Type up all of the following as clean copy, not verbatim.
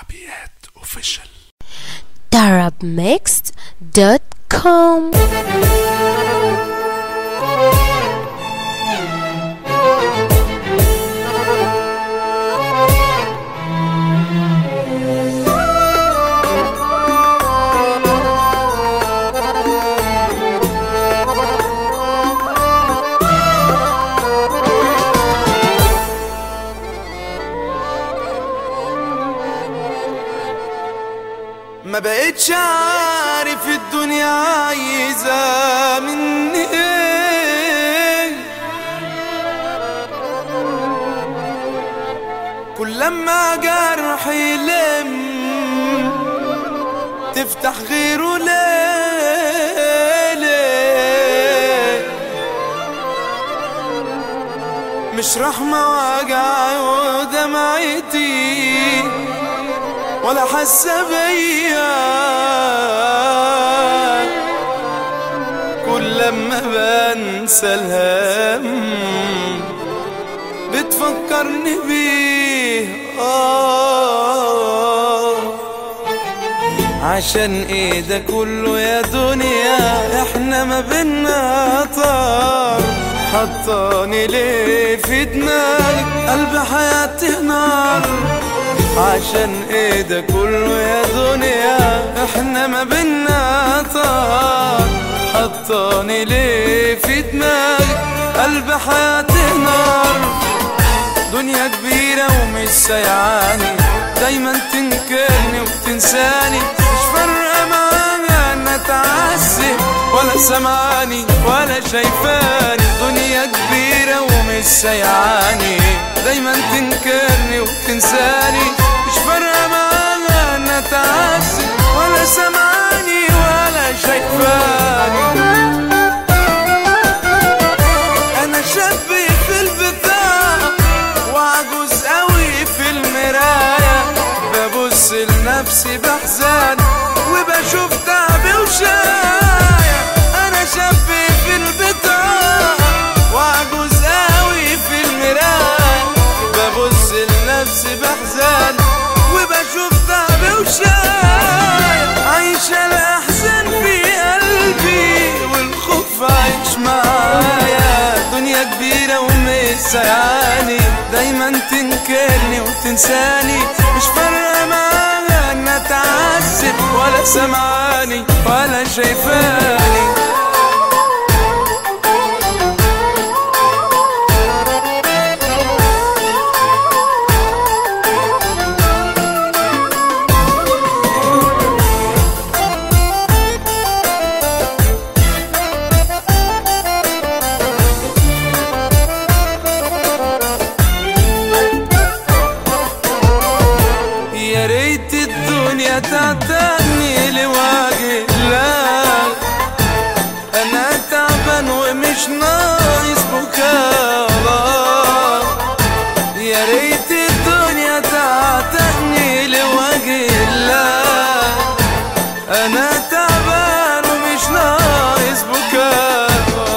شعبيات اوفيشال arabmixed.com. ما بقتش عارف الدنيا عايزة مني ايه، كل لما جرح يلم تفتح غيره ليه مش رحمة وجعي ودمعتي ولا حاسة بيا، كل لما بنسى الهم بتفكرني بيه. عشان ايه ده كله يا دنيا، احنا ما بينا طار، حطاني ليه في دماغك قلب حياتي نار. عشان ايه ده كله يا دنيا، احنا ما بينا طار، حطاني ليه في دماغك قلب حياتي نار. دنيا كبيرة ومش سايعاني، دايما تنكرني وتنساني، مش فارقة معايا انا اتعذب ولا سمعاني ولا شايفاني. دنيا كبيرة ومش سايعاني، دايما تنكرني وتنساني، مش فارقة معايا انا اتعذب ولا سمعاني ولا شايفاني. انا شاب في البطاقة وعجوز قوي في المراية، ببص لنفسي بحزان وبشوف تعبي وشاية. انا شاب في البطاقة وعجوز قوي في المراية، ببص لنفسي بحزان وبشوف تعبي وشاية. عايشة الأحزان في قلبي والخوف عايش معايا. دنيا كبيرة ومش سايعاني، دايما تنكرني وتنساني، مش فارقة معايا انا اتعذب ولا سمعاني ولا شايفاني. يا ريت الدنيا تعتني لوجه الله، انا تعبان ومش ناقص بكاء. يا ريت الدنيا تعتني لوجه الله، انا تعبان ومش ناقص بكاء.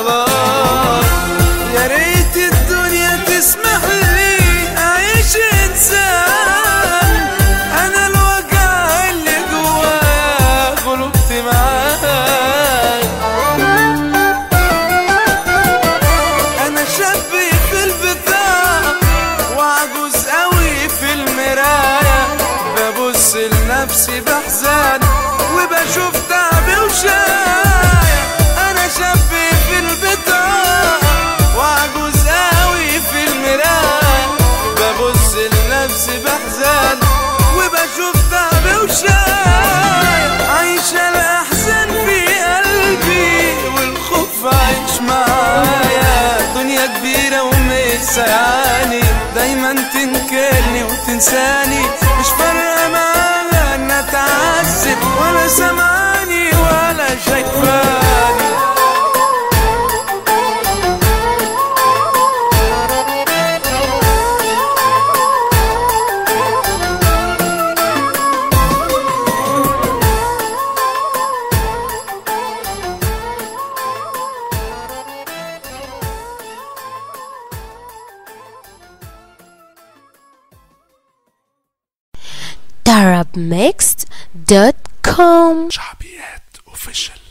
يا ريت الدنيا تسمح لي اعيش انسان، انا الوجع اللي جوايا غلبت معاك. انا شاب في البطاقة وعجوز قوي في المراية، ببص لنفسي بحزان وبشوف تعبي وشاية. انا شاب في البطاقة وعجوز قوي في المراية، ببص لنفسي بحزان وبشوف تعبي وشاية. عايشة الأحزان في قلبي والخوف عايش معايا. دنيا كبيرة ومش سايعاني، دايما تنكرني وتنساني، مش فارقة معايا انا اتعذب ولا سمعاني ولا شايفاني. arabmixed.com. شعبيات اوفيشال.